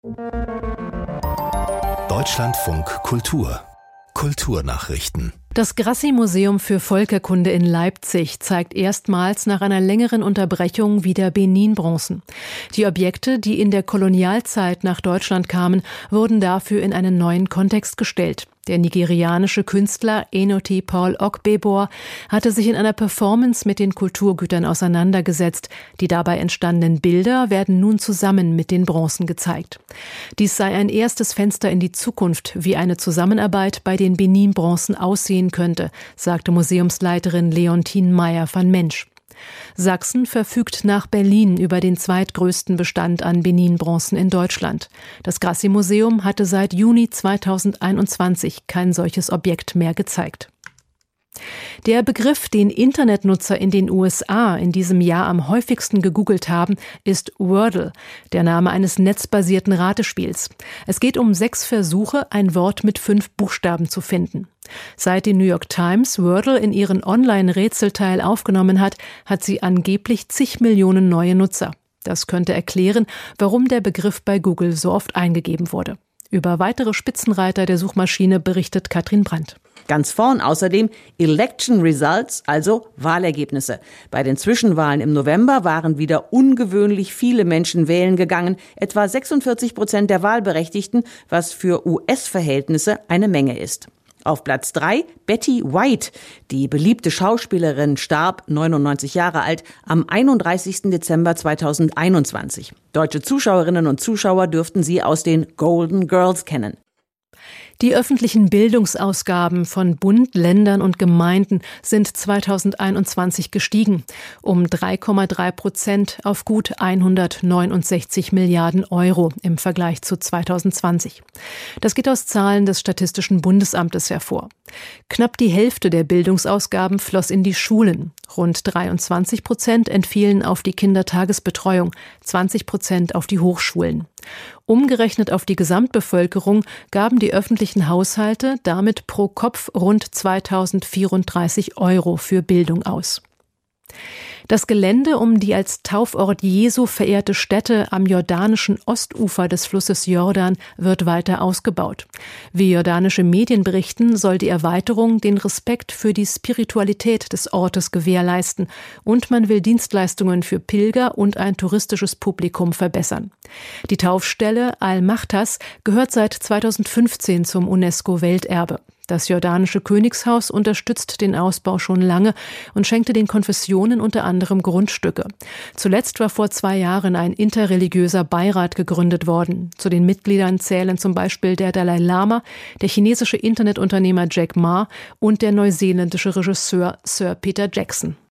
Deutschlandfunk Kultur. Kulturnachrichten. Das Grassi-Museum für Völkerkunde in Leipzig zeigt erstmals nach einer längeren Unterbrechung wieder Benin-Bronzen. Die Objekte, die in der Kolonialzeit nach Deutschland kamen, wurden dafür in einen neuen Kontext gestellt. Der nigerianische Künstler Enoti Paul Ogbebor hatte sich in einer Performance mit den Kulturgütern auseinandergesetzt. Die dabei entstandenen Bilder werden nun zusammen mit den Bronzen gezeigt. Dies sei ein erstes Fenster in die Zukunft, wie eine Zusammenarbeit bei den Benin-Bronzen aussehen könnte, sagte Museumsleiterin Leontine Meyer van Mensch. Sachsen verfügt nach Berlin über den zweitgrößten Bestand an Benin-Bronzen in Deutschland. Das Grassi-Museum hatte seit Juni 2021 kein solches Objekt mehr gezeigt. Der Begriff, den Internetnutzer in den USA in diesem Jahr am häufigsten gegoogelt haben, ist Wordle, der Name eines netzbasierten Ratespiels. Es geht um 6 Versuche, ein Wort mit 5 Buchstaben zu finden. Seit die New York Times Wordle in ihren Online-Rätselteil aufgenommen hat, hat sie angeblich zig Millionen neue Nutzer. Das könnte erklären, warum der Begriff bei Google so oft eingegeben wurde. Über weitere Spitzenreiter der Suchmaschine berichtet Katrin Brandt. Ganz vorn außerdem Election Results, also Wahlergebnisse. Bei den Zwischenwahlen im November waren wieder ungewöhnlich viele Menschen wählen gegangen, etwa 46% der Wahlberechtigten, was für US-Verhältnisse eine Menge ist. Auf Platz 3 Betty White. Die beliebte Schauspielerin starb, 99 Jahre alt, am 31. Dezember 2021. Deutsche Zuschauerinnen und Zuschauer dürften sie aus den Golden Girls kennen. Die öffentlichen Bildungsausgaben von Bund, Ländern und Gemeinden sind 2021 gestiegen, um 3,3% auf gut 169 Milliarden Euro im Vergleich zu 2020. Das geht aus Zahlen des Statistischen Bundesamtes hervor. Knapp die Hälfte der Bildungsausgaben floss in die Schulen. Rund 23% entfielen auf die Kindertagesbetreuung, 20% auf die Hochschulen. Umgerechnet auf die Gesamtbevölkerung gaben die öffentlichen Haushalte damit pro Kopf rund 2.034 Euro für Bildung aus. Das Gelände um die als Taufort Jesu verehrte Stätte am jordanischen Ostufer des Flusses Jordan wird weiter ausgebaut. Wie jordanische Medien berichten, soll die Erweiterung den Respekt für die Spiritualität des Ortes gewährleisten und man will Dienstleistungen für Pilger und ein touristisches Publikum verbessern. Die Taufstelle Al-Machtas gehört seit 2015 zum UNESCO-Welterbe. Das jordanische Königshaus unterstützt den Ausbau schon lange und schenkte den Konfessionen unter anderem Grundstücke. Zuletzt war vor 2 Jahren ein interreligiöser Beirat gegründet worden. Zu den Mitgliedern zählen zum Beispiel der Dalai Lama, der chinesische Internetunternehmer Jack Ma und der neuseeländische Regisseur Sir Peter Jackson.